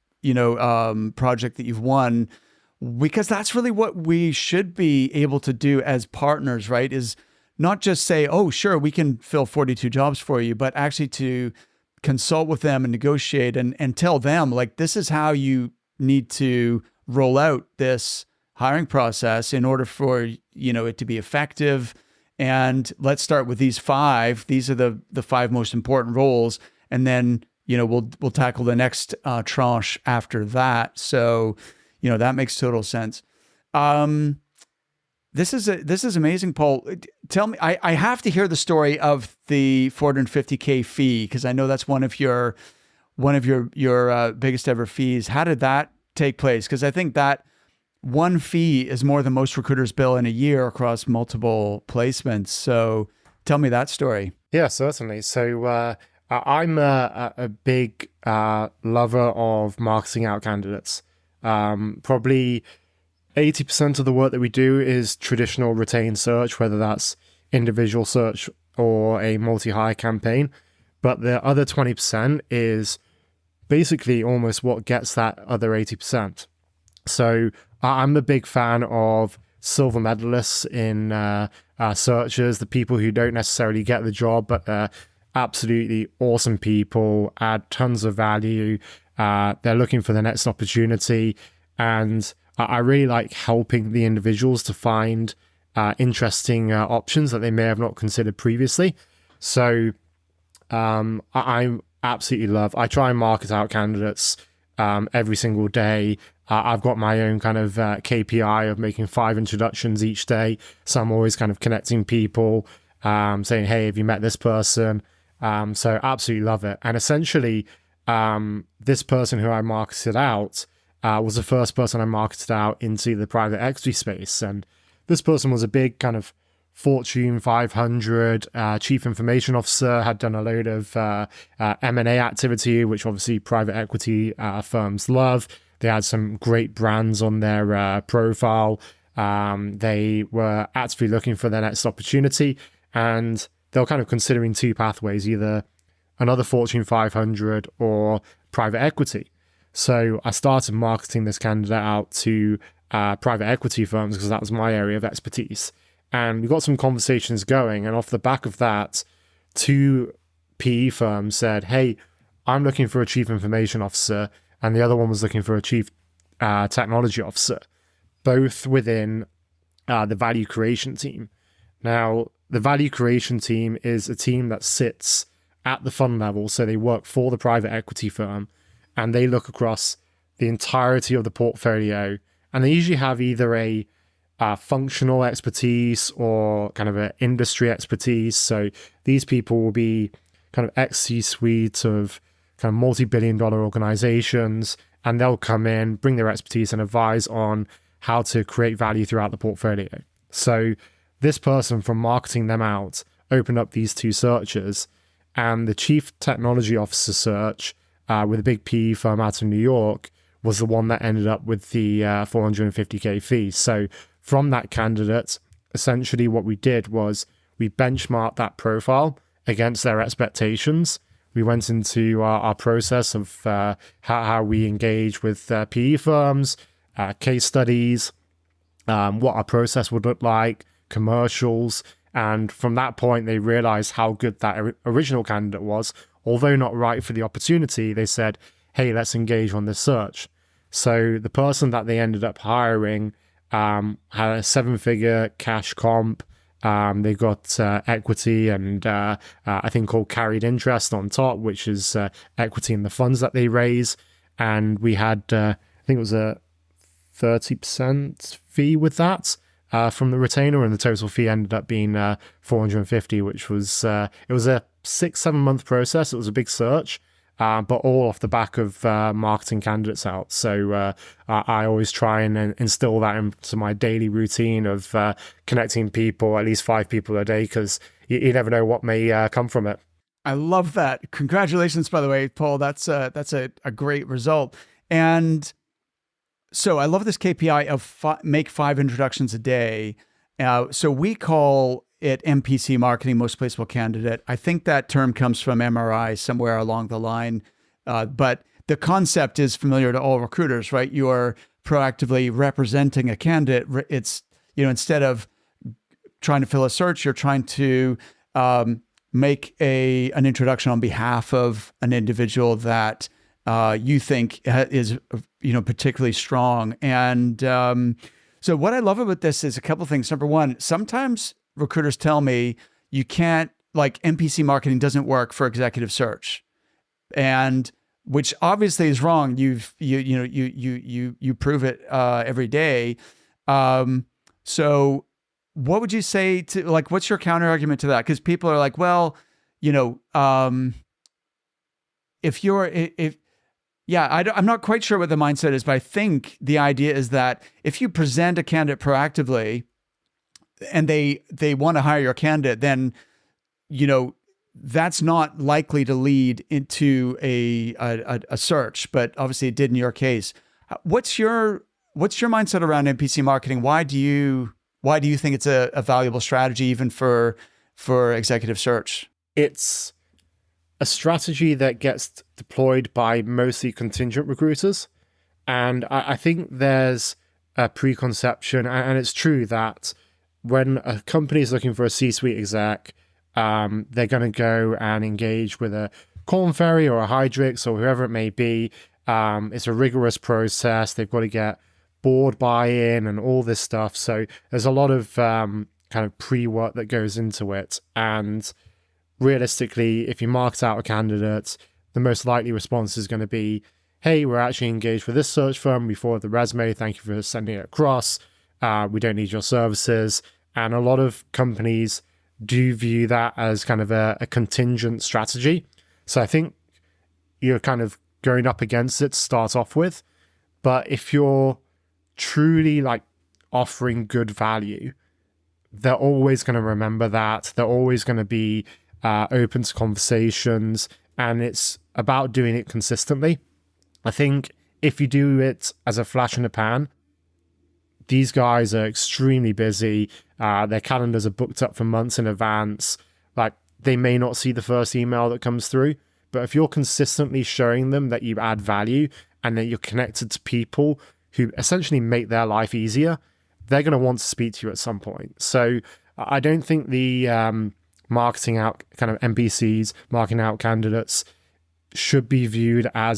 project that you've won, because that's really what we should be able to do as partners, right? Is not just say, oh, sure, we can fill 42 jobs for you, but actually to consult with them and negotiate and tell them, like, this is how you need to roll out this hiring process in order for, it to be effective. And let's start with these 5. These are the 5 most important roles. And then, we'll tackle the next tranche after that. So, that makes total sense. This is amazing, Paul. Tell me, I have to hear the story of the $450K fee, because I know that's one of your biggest ever fees. How did that take place? Because I think that one fee is more than most recruiters bill in a year across multiple placements. So tell me that story. Yeah, certainly. So I'm a big lover of marketing out candidates. Probably 80% of the work that we do is traditional retained search, whether that's individual search or a multi-hire campaign. But the other 20% is basically almost what gets that other 80%. So I'm a big fan of silver medalists in searches, the people who don't necessarily get the job, but they're absolutely awesome people, add tons of value. They're looking for the next opportunity. And I really like helping the individuals to find interesting options that they may have not considered previously. So I absolutely love, I try and market out candidates every single day. I've got my own kind of KPI of making 5 introductions each day. So I'm always kind of connecting people, saying, hey, have you met this person? So absolutely love it. And essentially, this person who I marketed out was the first person I marketed out into the private equity space. And this person was a big kind of Fortune 500 chief information officer, had done a load of M&A activity, which obviously private equity firms love. They had some great brands on their profile. They were actively looking for their next opportunity, and they were kind of considering two pathways, either another Fortune 500 or private equity. So I started marketing this candidate out to private equity firms because that was my area of expertise. And we got some conversations going, and off the back of that, two PE firms said, hey, I'm looking for a chief information officer, and the other one was looking for a chief technology officer, both within the value creation team. Now, the value creation team is a team that sits at the fund level, so they work for the private equity firm, and they look across the entirety of the portfolio, and they usually have either a functional expertise or kind of an industry expertise. So these people will be kind of ex-C-suite of kind of multi-billion-dollar organizations, and they'll come in, bring their expertise and advise on how to create value throughout the portfolio. So this person, from marketing them out, opened up these two searches, and the chief technology officer search with a big PE firm out of New York was the one that ended up with the $450K fee. So from that candidate, essentially what we did was we benchmarked that profile against their expectations. We went into our process of how we engage with PE firms, case studies, what our process would look like, commercials. And from that point, they realized how good that original candidate was. Although not right for the opportunity, they said, hey, let's engage on this search. So the person that they ended up hiring had a 7-figure cash comp. They got equity and I think called carried interest on top, which is equity in the funds that they raise. And we had, I think it was a 30% fee with that from the retainer, and the total fee ended up being $450, which was, it was a 6-7 month process. It was a big search. But all off the back of marketing candidates out. So I always try and instill that into my daily routine of connecting people, at least 5 people a day, because you never know what may come from it. I love that. Congratulations, by the way, Paul. That's a great result. And so I love this KPI of make 5 introductions a day. So we call it MPC, marketing most placeable candidate. I think that term comes from MRI somewhere along the line, but the concept is familiar to all recruiters, right? You are proactively representing a candidate. It's, instead of trying to fill a search, you're trying to make an introduction on behalf of an individual that you think is, particularly strong. And so what I love about this is a couple of things. Number one, sometimes recruiters tell me you can't, like, MPC marketing doesn't work for executive search, and which obviously is wrong. You prove it every day. So what would you say to, like, what's your counter argument to that? Because people are like, well, I'm not quite sure what the mindset is, but I think the idea is that if you present a candidate proactively and they want to hire your candidate, then, that's not likely to lead into a search, but obviously it did in your case. What's your mindset around MPC marketing? Why do you think it's a valuable strategy even for executive search? It's a strategy that gets deployed by mostly contingent recruiters. And I think there's a preconception, and it's true that when a company is looking for a C-suite exec, they're going to go and engage with a Korn Ferry or a Hydrix or whoever it may be. It's a rigorous process. They've got to get board buy-in and all this stuff. So there's a lot of kind of pre-work that goes into it. And realistically, if you market out a candidate, the most likely response is going to be, hey, we're actually engaged with this search firm. We forward the resume. Thank you for sending it across. We don't need your services. And a lot of companies do view that as kind of a contingent strategy. So I think you're kind of going up against it to start off with. But if you're truly like offering good value, they're always going to remember that. They're always going to be open to conversations, and it's about doing it consistently. I think if you do it as a flash in the pan, these guys are extremely busy. Their calendars are booked up for months in advance. Like, they may not see the first email that comes through, but if you're consistently showing them that you add value and that you're connected to people who essentially make their life easier, they're going to want to speak to you at some point. So I don't think the marketing out kind of NPCs, marketing out candidates, should be viewed as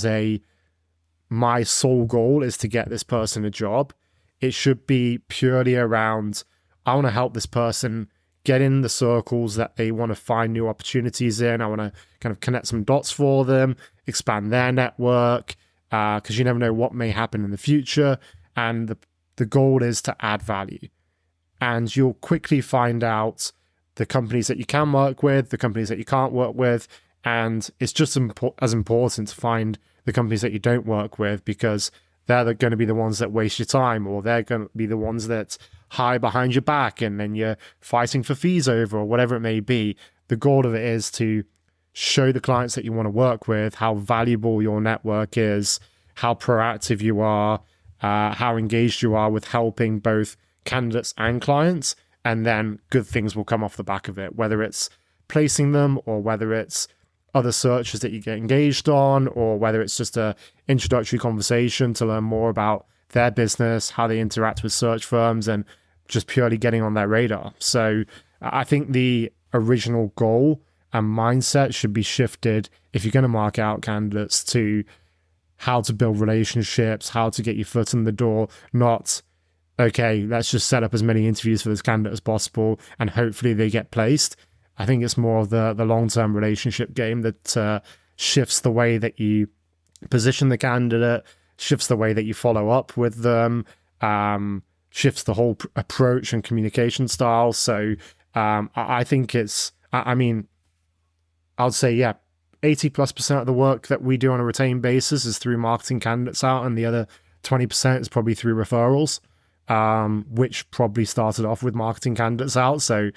my sole goal is to get this person a job. It should be purely around, I want to help this person get in the circles that they want to find new opportunities in. I want to kind of connect some dots for them, expand their network, because you never know what may happen in the future. And the goal is to add value. And you'll quickly find out the companies that you can work with, the companies that you can't work with. And it's just as important to find the companies that you don't work with, because they're going to be the ones that waste your time, or they're going to be the ones that hide behind your back and then you're fighting for fees over, or whatever it may be. The goal of it is to show the clients that you want to work with how valuable your network is, how proactive you are, how engaged you are with helping both candidates and clients, and then good things will come off the back of it, whether it's placing them or whether it's other searches that you get engaged on, or whether it's just a introductory conversation to learn more about their business, how they interact with search firms, and just purely getting on their radar. So I think the original goal and mindset should be shifted, if you're going to mark out candidates, to how to build relationships, how to get your foot in the door, not, okay, let's just set up as many interviews for this candidate as possible and hopefully they get placed. I think it's more of the long-term relationship game that shifts the way that you position the candidate, shifts the way that you follow up with them, shifts the whole approach and communication style. So I think it's, I mean, I'd say, yeah, 80+% of the work that we do on a retained basis is through marketing candidates out, and the other 20% is probably through referrals, which probably started off with marketing candidates out. So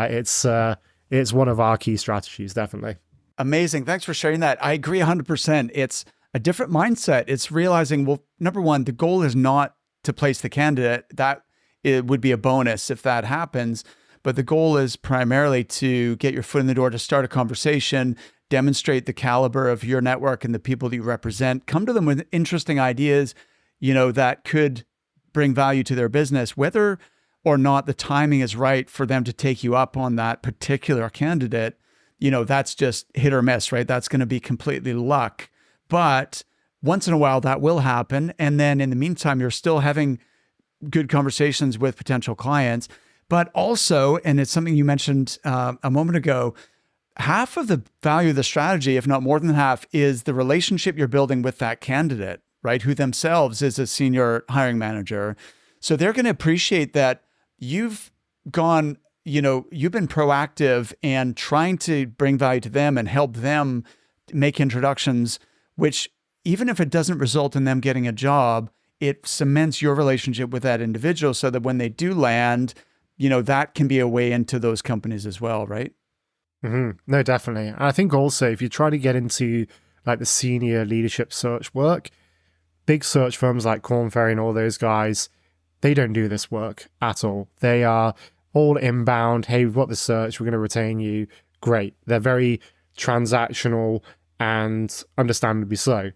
it's one of our key strategies, definitely. Amazing. Thanks for sharing that. I agree 100%. It's a different mindset. It's realizing, well, number one, the goal is not to place the candidate. That it would be a bonus if that happens. But the goal is primarily to get your foot in the door, to start a conversation, demonstrate the caliber of your network and the people that you represent, come to them with interesting ideas, that could bring value to their business, whether or not the timing is right for them to take you up on that particular candidate. That's just hit or miss, right? That's going to be completely luck. But once in a while that will happen. And then in the meantime, you're still having good conversations with potential clients. But also, and it's something you mentioned a moment ago, half of the value of the strategy, if not more than half, is the relationship you're building with that candidate, right? Who themselves is a senior hiring manager. So they're going to appreciate that you've gone, you've been proactive and trying to bring value to them and help them make introductions, which even if it doesn't result in them getting a job, it cements your relationship with that individual so that when they do land, that can be a way into those companies as well, right? Mm-hmm. No, definitely. And I think also if you try to get into like the senior leadership search work, big search firms like Korn Ferry and all those guys, they don't do this work at all. They are all inbound. Hey, we've got the search. We're going to retain you. Great. They're very transactional and understandably so.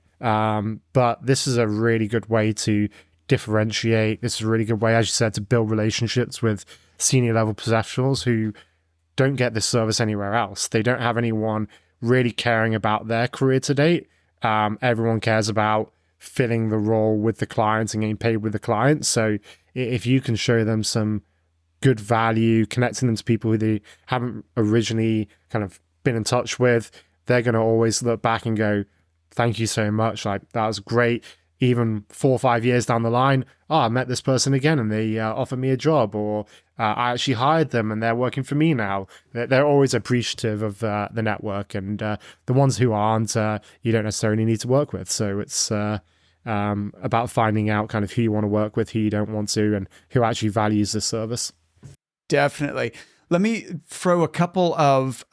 But this is a really good way to differentiate. This is a really good way, as you said, to build relationships with senior level professionals who don't get this service anywhere else. They don't have anyone really caring about their career to date. Everyone cares about filling the role with the clients and getting paid with the clients. So if you can show them some good value, connecting them to people who they haven't originally kind of been in touch with, they're going to always look back and go, thank you so much. Like, that was great. Even 4 or 5 years down the line, I met this person again and they offered me a job, or I actually hired them and they're working for me now. They're always appreciative of the network, and the ones who aren't, you don't necessarily need to work with. So it's about finding out kind of who you want to work with, who you don't want to, and who actually values the service. Definitely. Let me throw a couple of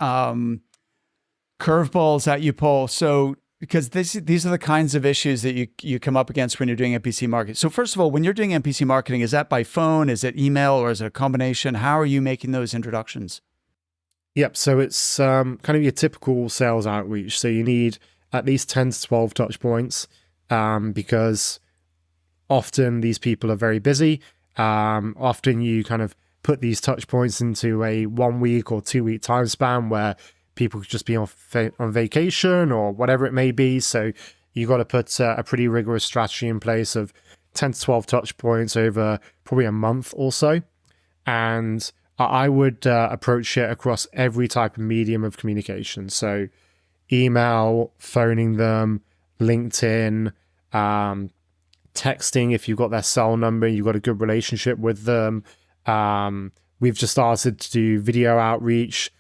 curveballs at you, Paul. So, because these are the kinds of issues that you come up against when you're doing NPC marketing. So first of all, when you're doing NPC marketing, is that by phone? Is it email? Or is it a combination? How are you making those introductions? Yep. So it's kind of your typical sales outreach. So you need at least 10 to 12 touch points because often these people are very busy. Often you kind of put these touch points into a 1 week or 2 week time span where people could just be on vacation or whatever it may be. So you got to put a pretty rigorous strategy in place of 10 to 12 touch points over probably a month or so. And I would approach it across every type of medium of communication. So email, phoning them, LinkedIn, texting if you've got their cell number, you've got a good relationship with them. We've just started to do video outreach.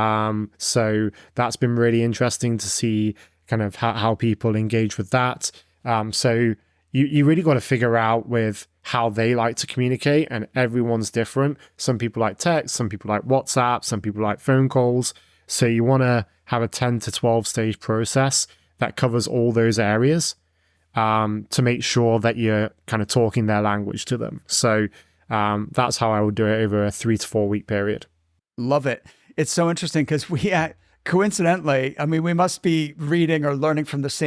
So that's been really interesting to see kind of how people engage with that. So you really got to figure out with how they like to communicate, and everyone's different. Some people like text, some people like WhatsApp, some people like phone calls. So you want to have a 10 to 12 stage process that covers all those areas to make sure that you're kind of talking their language to them. So that's how I would do it over a 3 to 4 week period. Love it. It's so interesting because we coincidentally, I mean, we must be reading or learning from the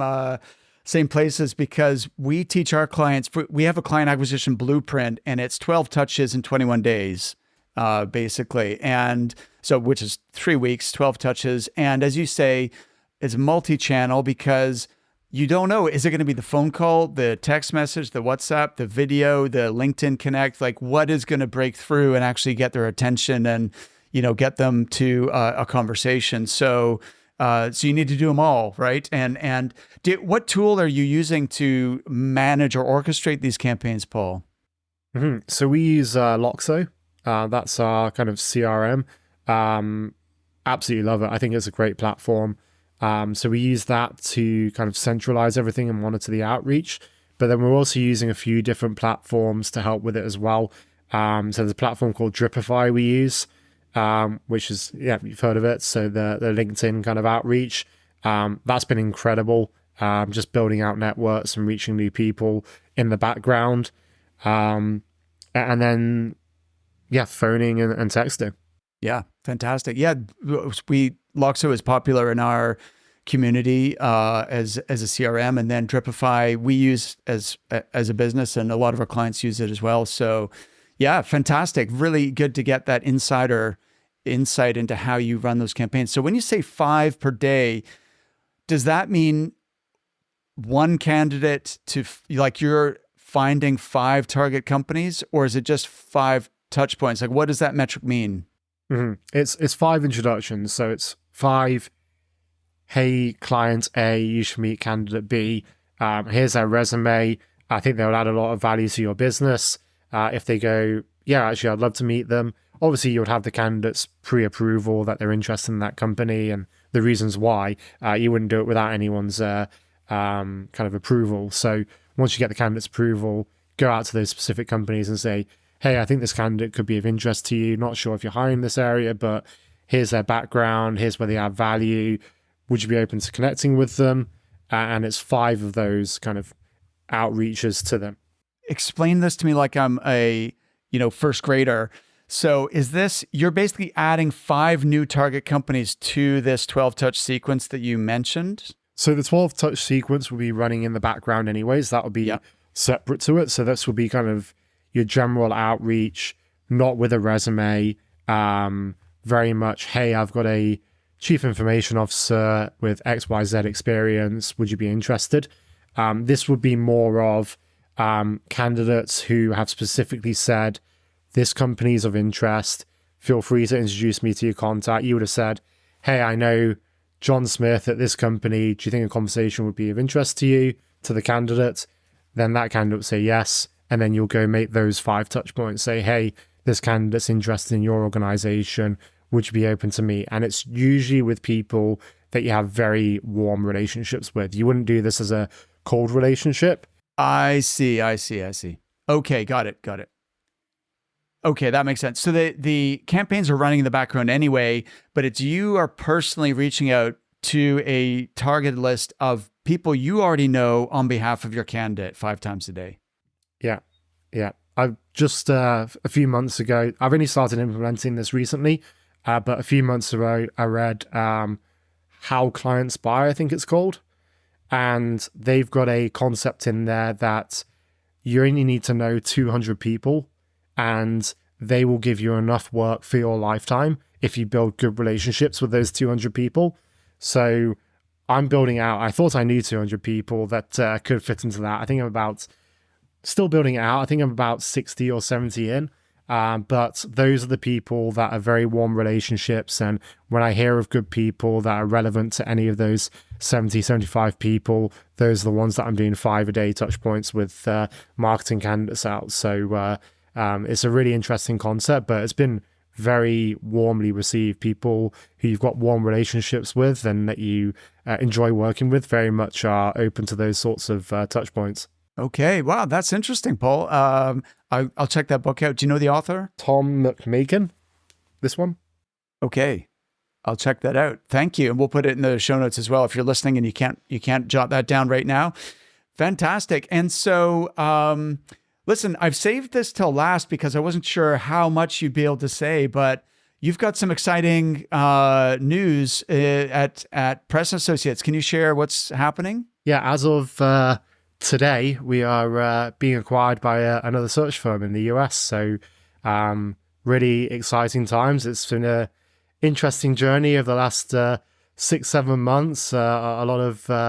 same places, because we teach our clients, we have a client acquisition blueprint, and it's 12 touches in 21 days, basically. And so, which is 3 weeks, 12 touches. And as you say, it's multi-channel because you don't know, is it going to be the phone call, the text message, the WhatsApp, the video, the LinkedIn Connect, like what is going to break through and actually get their attention and, get them to a conversation. So you need to do them all, right? And what tool are you using to manage or orchestrate these campaigns, Paul? Mm-hmm. So we use Loxo. That's our kind of CRM. Absolutely love it. I think it's a great platform. So we use that to kind of centralize everything and monitor the outreach. But then we're also using a few different platforms to help with it as well. So there's a platform called Dripify we use, which is, you've heard of it. So the LinkedIn kind of outreach, that's been incredible. Just building out networks and reaching new people in the background. And then, phoning and texting. Yeah, fantastic. Yeah, Loxo is popular in our community as a CRM, and then Dripify we use as a business, and a lot of our clients use it as well. So, yeah, fantastic. Really good to get that insider insight into how you run those campaigns. So when you say 5 per day, does that mean one candidate to like you're finding 5 target companies, or is it just 5 touch points? Like, what does that metric mean? Mm-hmm. It's 5 introductions. So it's 5, hey, client A, you should meet candidate B. Here's their resume. I think they'll add a lot of value to your business. If they go, actually, I'd love to meet them. Obviously, you would have the candidate's pre-approval that they're interested in that company and the reasons why. You wouldn't do it without anyone's kind of approval. So once you get the candidate's approval, go out to those specific companies and say, hey, I think this candidate could be of interest to you. Not sure if you're hiring this area, but here's their background. Here's where they add value. Would you be open to connecting with them? And it's 5 of those kind of outreaches to them. Explain this to me like I'm a, first grader. So is this, you're basically adding 5 new target companies to this 12 touch sequence that you mentioned? So the 12 touch sequence will be running in the background anyways. That will be separate to it. So this will be kind of your general outreach, not with a resume. Very much, hey, I've got a chief information officer with XYZ experience. Would you be interested? This would be more of candidates who have specifically said, this company is of interest. Feel free to introduce me to your contact. You would have said, hey, I know John Smith at this company. Do you think a conversation would be of interest to you, to the candidate? Then that candidate would say yes. And then you'll go make those 5 touch points. Say, hey, this candidate's interested in your organization. Would you be open to meet? And it's usually with people that you have very warm relationships with. You wouldn't do this as a cold relationship. I see. Okay, got it. Okay, that makes sense. So the campaigns are running in the background anyway, but it's you are personally reaching out to a targeted list of people you already know on behalf of your candidate 5 times a day. Yeah, yeah. I've just a few months ago, I've only started implementing this recently, but a few months ago, I read How Clients Buy, I think it's called. And they've got a concept in there that you only need to know 200 people and they will give you enough work for your lifetime if you build good relationships with those 200 people. So I'm building out, I thought I knew 200 people that could fit into that. I think I'm still building it out. I think I'm about 60 or 70 in. But those are the people that are very warm relationships. And when I hear of good people that are relevant to any of those 70, 75 people, those are the ones that I'm doing 5 a day touch points with marketing candidates out. So it's a really interesting concept, but it's been very warmly received. People who you've got warm relationships with and that you enjoy working with very much are open to those sorts of touch points. Okay. Wow. That's interesting, Paul. I'll check that book out. Do you know the author? Tom McMakin, this one. Okay. I'll check that out. Thank you. And we'll put it in the show notes as well. If you're listening and you can't jot that down right now. Fantastic. And so, listen, I've saved this till last because I wasn't sure how much you'd be able to say, but you've got some exciting news at Preston Associates. Can you share what's happening? Yeah, as of today, we are being acquired by another search firm in the US. So really exciting times. It's been a interesting journey over the last 6-7 months. A lot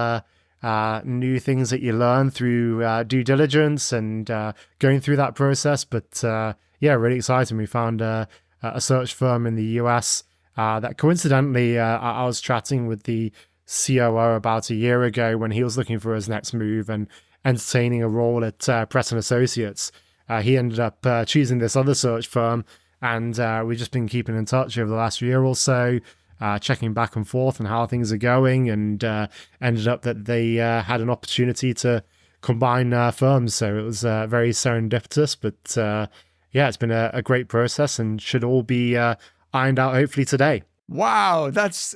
of new things that you learn through due diligence and going through that process. But yeah, really exciting. We found a search firm in the US that coincidentally, I was chatting with the COO about a year ago when he was looking for his next move and entertaining a role at Preston Associates. He ended up choosing this other search firm, and we've just been keeping in touch over the last year or so, checking back and forth on how things are going, and ended up that they had an opportunity to combine firms. So it was very serendipitous, but yeah, it's been a great process and should all be ironed out hopefully today. Wow, that's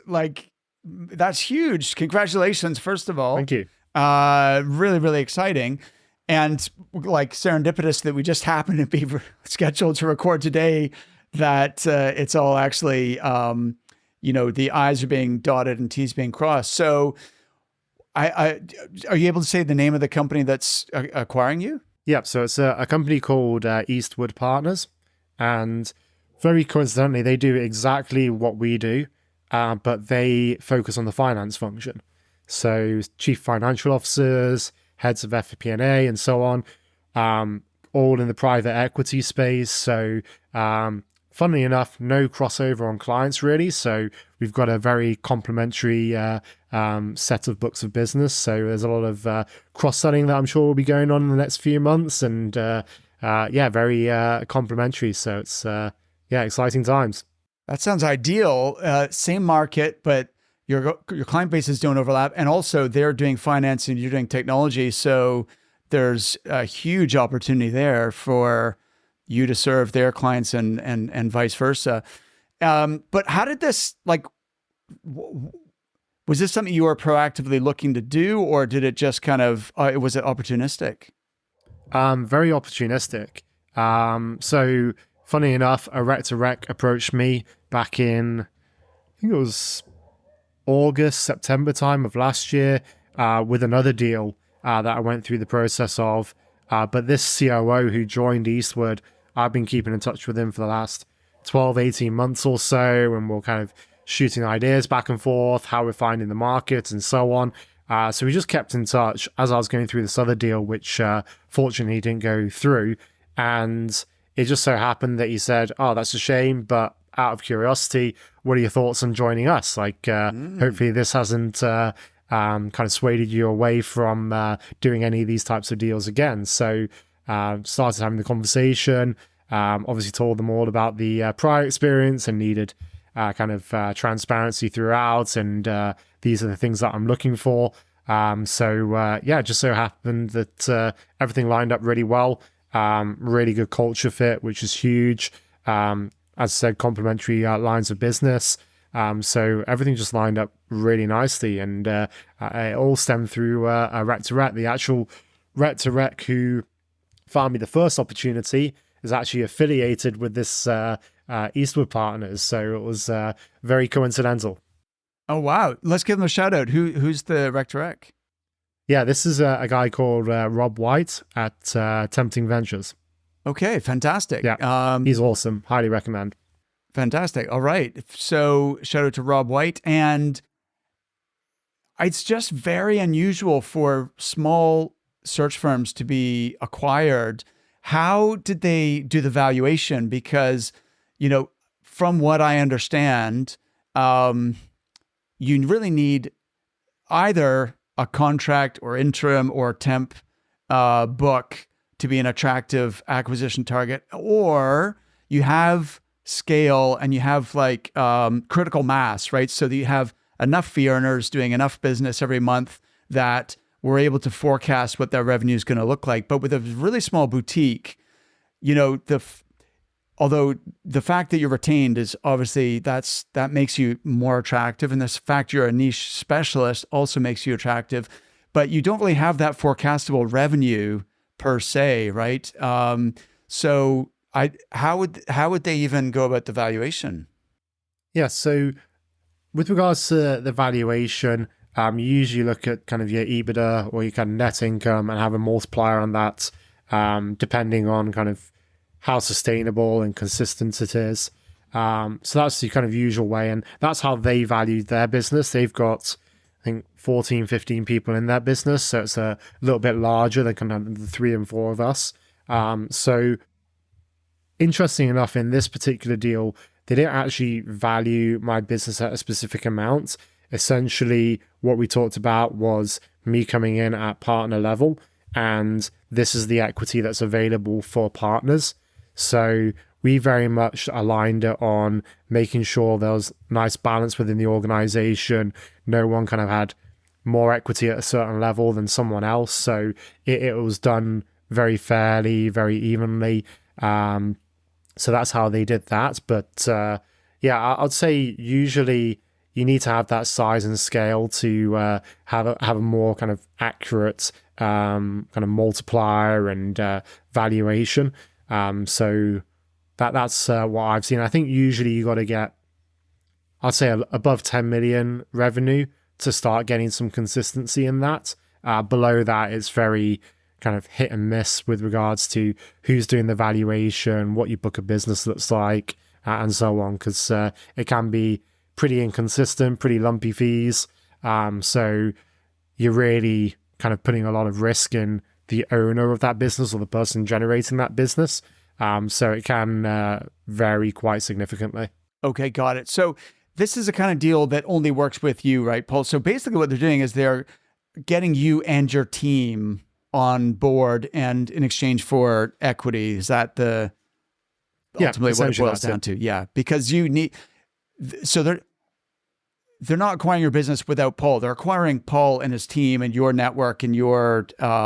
huge. Congratulations, first of all. Thank you. Really, really exciting. And like serendipitous that we just happened to be scheduled to record today, that it's all actually, the I's are being dotted and T's being crossed. So are you able to say the name of the company that's acquiring you? Yeah, so it's a company called Eastwood Partners, and very coincidentally, they do exactly what we do, but they focus on the finance function. So chief financial officers, heads of FP&A, and so on, all in the private equity space. So funnily enough, no crossover on clients really. So we've got a very complementary set of books of business. So there's a lot of cross-selling that I'm sure will be going on in the next few months, and very complementary. So it's exciting times. That sounds ideal. Same market, but your client bases don't overlap, and also they're doing finance and you're doing technology. So there's a huge opportunity there for you to serve their clients and vice versa. But how did this, was this something you were proactively looking to do, or did it just kind of, was it opportunistic? Very opportunistic. So funny enough, a Rec2Rec approached me back in, I think it was August, September time of last year, with another deal that I went through the process of. But this COO who joined Eastwood, I've been keeping in touch with him for the last 12, 18 months or so, and we're kind of shooting ideas back and forth, how we're finding the market and so on. So we just kept in touch as I was going through this other deal, which fortunately didn't go through. And it just so happened that he said, "Oh, that's a shame, but out of curiosity, what are your thoughts on joining us? Hopefully this hasn't kind of swayed you away from doing any of these types of deals again." So started having the conversation, obviously told them all about the prior experience and needed transparency throughout. And these are the things that I'm looking for. It just so happened that everything lined up really well. really good culture fit, which is huge. As I said, complementary lines of business. So everything just lined up really nicely, and it all stemmed through Rec to Rec. The actual Rec to Rec who found me the first opportunity is actually affiliated with this Eastwood Partners, so it was very coincidental. Oh wow! Let's give them a shout out. Who's the Rec to Rec? Yeah, this is a guy called Rob White at Tempting Ventures. Okay, fantastic. Yeah, he's awesome. Highly recommend. Fantastic. All right. So shout out to Rob White. And it's just very unusual for small search firms to be acquired. How did they do the valuation? Because, from what I understand, you really need either a contract or interim or temp book to be an attractive acquisition target, or you have scale and you have like critical mass, right? So that you have enough fee earners doing enough business every month that we're able to forecast what their revenue is going to look like. But with a really small boutique, although the fact that you're retained is obviously that makes you more attractive, and the fact you're a niche specialist also makes you attractive, but you don't really have that forecastable revenue per se, right? So how would they even go about the valuation? Yeah, so with regards to the valuation, you usually look at kind of your EBITDA or your kind of net income and have a multiplier on that, depending on kind of how sustainable and consistent it is. So that's the kind of usual way, and that's how they valued their business. They've got, I think, 14, 15 people in their business, so it's a little bit larger than kind of the 3 and 4 of us. So interesting enough, in this particular deal, they didn't actually value my business at a specific amount. Essentially, what we talked about was me coming in at partner level, and this is the equity that's available for partners. So we very much aligned it on making sure there was nice balance within the organization. No one kind of had more equity at a certain level than someone else. So it was done very fairly, very evenly. So that's how they did that. But yeah, I'd say usually you need to have that size and scale to have a more kind of accurate kind of multiplier and valuation. So that's what I've seen. I think usually you got to get, I'd say, above 10 million revenue to start getting some consistency in that. Below that, it's very kind of hit and miss with regards to who's doing the valuation, what your book of business looks like, and so on, because it can be pretty inconsistent, pretty lumpy fees. So you're really kind of putting a lot of risk in the owner of that business or the person generating that business. So it can vary quite significantly. Okay, got it. So this is a kind of deal that only works with you, right, Paul? So basically what they're doing is they're getting you and your team on board, and in exchange for equity. Is that ultimately what it boils down to? Yeah, because you need, so they're not acquiring your business without Paul. They're acquiring Paul and his team and your network and your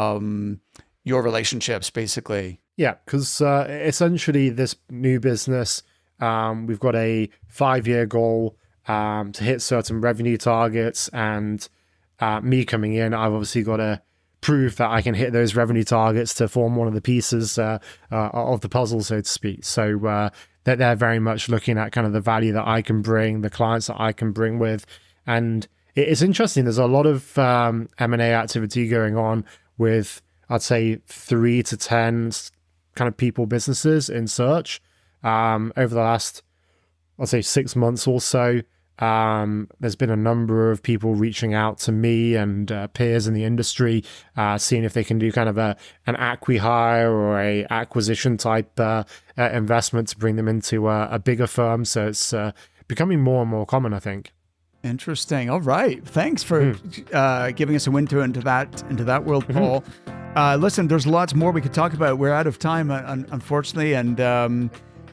relationships, basically. Yeah, because essentially this new business, we've got a 5-year goal to hit certain revenue targets, and me coming in, I've obviously got to prove that I can hit those revenue targets to form one of the pieces of the puzzle, so to speak. So they're very much looking at kind of the value that I can bring, the clients that I can bring with. And it's interesting, there's a lot of M&A activity going on with, I'd say, 3 to 10 kind of people businesses in search over the last, I'd say, 6 months or so. There's been a number of people reaching out to me and peers in the industry, seeing if they can do kind of an acqui-hire or a acquisition type investment to bring them into a bigger firm. So it's becoming more and more common, I think. Interesting. All right. Thanks for giving us a window into that world, Paul. Listen, there's lots more we could talk about. We're out of time, unfortunately, and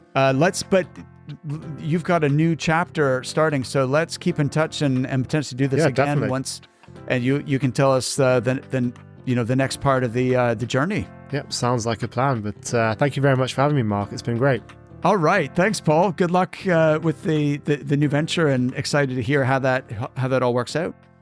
but you've got a new chapter starting, so let's keep in touch and potentially do this again definitely. once, and you can tell us the next part of the journey. Yep, sounds like a plan. But thank you very much for having me, Mark. It's been great. All right. Thanks, Paul. Good luck with the new venture, and excited to hear how that all works out.